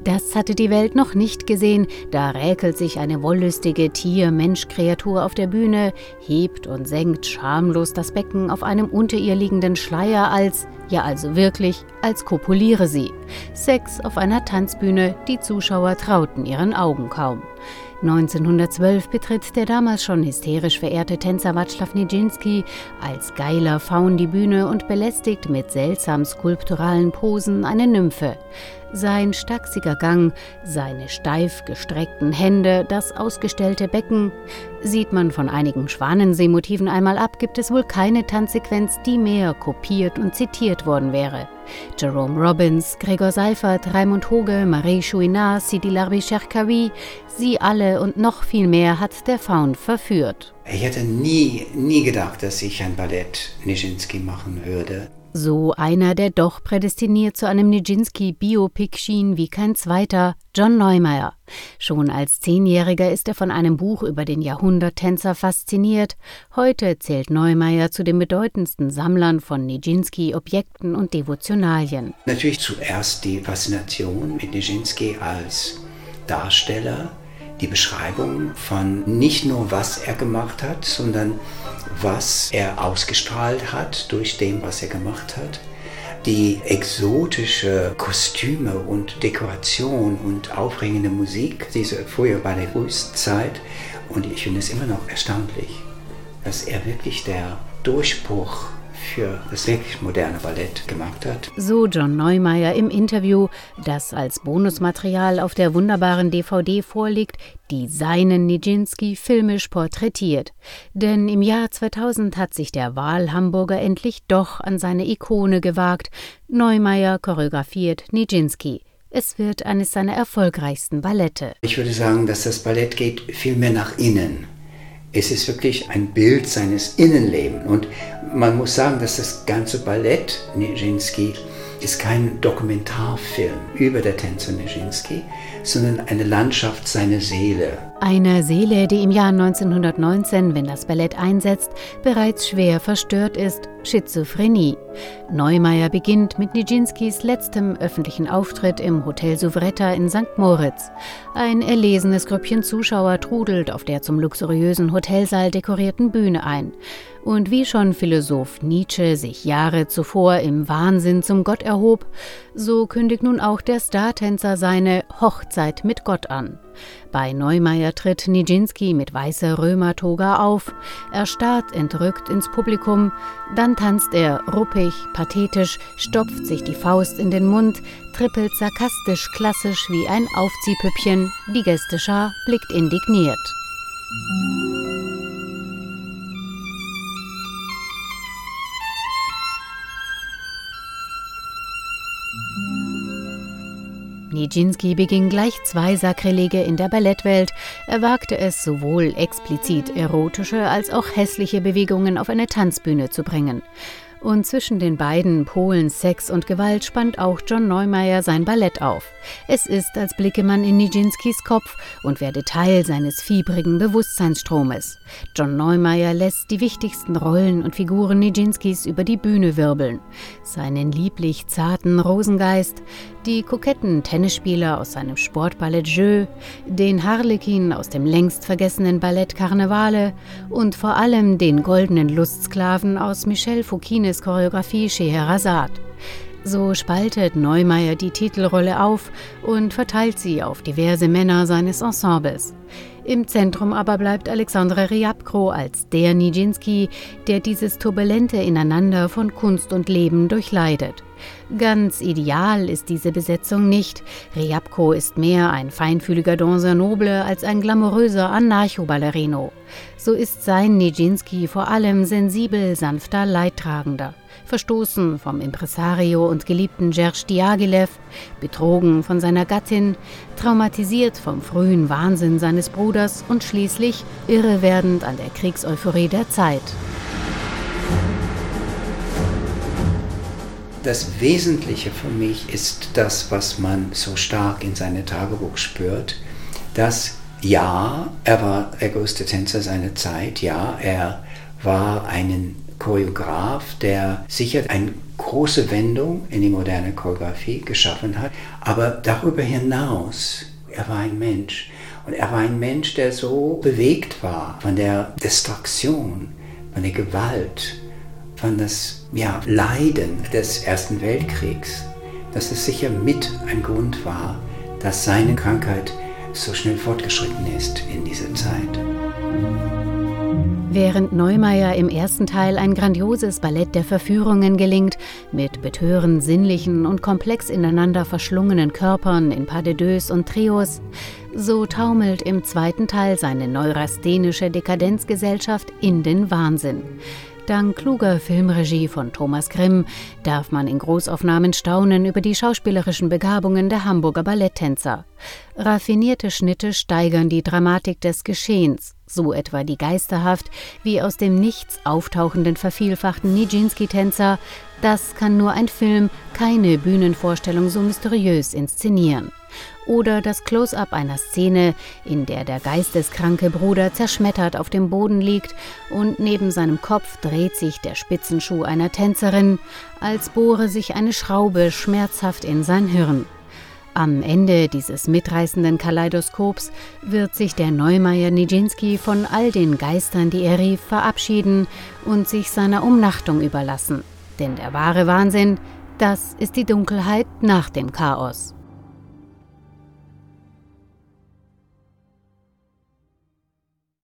Das hatte die Welt noch nicht gesehen. Da räkelt sich eine wollüstige Tier-Mensch-Kreatur auf der Bühne, hebt und senkt schamlos das Becken auf einem unter ihr liegenden Schleier als kopuliere sie. Sex auf einer Tanzbühne, die Zuschauer trauten ihren Augen kaum. 1912 betritt der damals schon hysterisch verehrte Tänzer Wacław Nijiński als geiler Faun die Bühne und belästigt mit seltsam skulpturalen Posen eine Nymphe. Sein stachsiger Gang, seine steif gestreckten Hände, das ausgestellte Becken. Sieht man von einigen Schwanensee-Motiven einmal ab, gibt es wohl keine Tanzsequenz, die mehr kopiert und zitiert worden wäre. Jerome Robbins, Gregor Seifert, Raimund Hoge, Marie Chouinard, Sidi Larbi Cherkaoui, sie alle und noch viel mehr hat der Faun verführt. Ich hätte nie gedacht, dass ich ein Ballett Nijiński machen würde. So einer, der doch prädestiniert zu einem Nijiński-Biopic schien wie kein zweiter, John Neumeier. Schon als 10-Jähriger ist er von einem Buch über den Jahrhunderttänzer fasziniert. Heute zählt Neumeier zu den bedeutendsten Sammlern von Nijiński-Objekten und Devotionalien. Natürlich zuerst die Faszination mit Nijiński als Darsteller, die Beschreibung von nicht nur, was er gemacht hat, sondern was er ausgestrahlt hat durch dem, was er gemacht hat. Die exotische Kostüme und Dekoration und aufregende Musik, diese früher bei der Frühzeit. Und ich finde es immer noch erstaunlich, dass er wirklich der Durchbruch für das wirklich moderne Ballett gemacht hat. So John Neumeier im Interview, das als Bonusmaterial auf der wunderbaren DVD vorliegt, die seinen Nijiński filmisch porträtiert. Denn im Jahr 2000 hat sich der Wahlhamburger endlich doch an seine Ikone gewagt. Neumeier choreografiert Nijiński. Es wird eines seiner erfolgreichsten Ballette. Ich würde sagen, dass das Ballett geht viel mehr nach innen. Es ist wirklich ein Bild seines Innenlebens. Und man muss sagen, dass das ganze Ballett Nijiński ist kein Dokumentarfilm über der Tänzer Nijiński, sondern eine Landschaft seiner Seele. Eine Seele, die im Jahr 1919, wenn das Ballett einsetzt, bereits schwer verstört ist, Schizophrenie. Neumeier beginnt mit Nijińskis letztem öffentlichen Auftritt im Hotel Souvretta in St. Moritz. Ein erlesenes Grüppchen Zuschauer trudelt auf der zum luxuriösen Hotelsaal dekorierten Bühne ein. Und wie schon Philosoph Nietzsche sich Jahre zuvor im Wahnsinn zum Gott erhob, so kündigt nun auch der Startänzer seine Hochzeit mit Gott an. Bei Neumeier tritt Nijiński mit weißer Römertoga auf. Er starrt entrückt ins Publikum, dann tanzt er ruppig, pathetisch, stopft sich die Faust in den Mund, trippelt sarkastisch klassisch wie ein Aufziehpüppchen. Die Gästeschar blickt indigniert. Nijiński beging gleich 2 Sakrilege in der Ballettwelt. Er wagte es, sowohl explizit erotische als auch hässliche Bewegungen auf eine Tanzbühne zu bringen. Und zwischen den beiden Polen Sex und Gewalt spannt auch John Neumeier sein Ballett auf. Es ist, als blicke man in Nijińskis Kopf und werde Teil seines fiebrigen Bewusstseinsstromes. John Neumeier lässt die wichtigsten Rollen und Figuren Nijińskis über die Bühne wirbeln. Seinen lieblich zarten Rosengeist, die koketten Tennisspieler aus seinem Sportballett Jeux, den Harlekin aus dem längst vergessenen Ballett Karnevale und vor allem den goldenen Lustsklaven aus Michel Fokines Choreografie Scheherazade. So spaltet Neumeier die Titelrolle auf und verteilt sie auf diverse Männer seines Ensembles. Im Zentrum aber bleibt Alexandre Riabko als der Nijiński, der dieses turbulente Ineinander von Kunst und Leben durchleidet. Ganz ideal ist diese Besetzung nicht. Riabko ist mehr ein feinfühliger Danseur noble als ein glamouröser Anarcho-Ballerino. So ist sein Nijiński vor allem sensibel, sanfter Leidtragender. Verstoßen vom Impresario und geliebten Serge Diaghilev, betrogen von seiner Gattin, traumatisiert vom frühen Wahnsinn seines Bruders und schließlich irre werdend an der Kriegseuphorie der Zeit. Das Wesentliche für mich ist das, was man so stark in seinem Tagebuch spürt, dass ja, er war der größte Tänzer seiner Zeit, ja, er war ein Choreograf, der sicher eine große Wendung in die moderne Choreografie geschaffen hat. Aber darüber hinaus, er war ein Mensch. Und er war ein Mensch, der so bewegt war von der Destruktion, von der Gewalt, von das Leiden des Ersten Weltkriegs, dass es sicher mit ein Grund war, dass seine Krankheit so schnell fortgeschritten ist in dieser Zeit. Während Neumeier im ersten Teil ein grandioses Ballett der Verführungen gelingt, mit betören sinnlichen und komplex ineinander verschlungenen Körpern in Pas de Deux und Trios, so taumelt im zweiten Teil seine neurasthenische Dekadenzgesellschaft in den Wahnsinn. Dank kluger Filmregie von Thomas Grimm darf man in Großaufnahmen staunen über die schauspielerischen Begabungen der Hamburger Balletttänzer. Raffinierte Schnitte steigern die Dramatik des Geschehens, so etwa die geisterhaft wie aus dem Nichts auftauchenden vervielfachten Nijinsky-Tänzer. Das kann nur ein Film, keine Bühnenvorstellung so mysteriös inszenieren. Oder das Close-up einer Szene, in der der geisteskranke Bruder zerschmettert auf dem Boden liegt und neben seinem Kopf dreht sich der Spitzenschuh einer Tänzerin, als bohre sich eine Schraube schmerzhaft in sein Hirn. Am Ende dieses mitreißenden Kaleidoskops wird sich der Neumeier-Nijinsky von all den Geistern, die er rief, verabschieden und sich seiner Umnachtung überlassen. Denn der wahre Wahnsinn, das ist die Dunkelheit nach dem Chaos.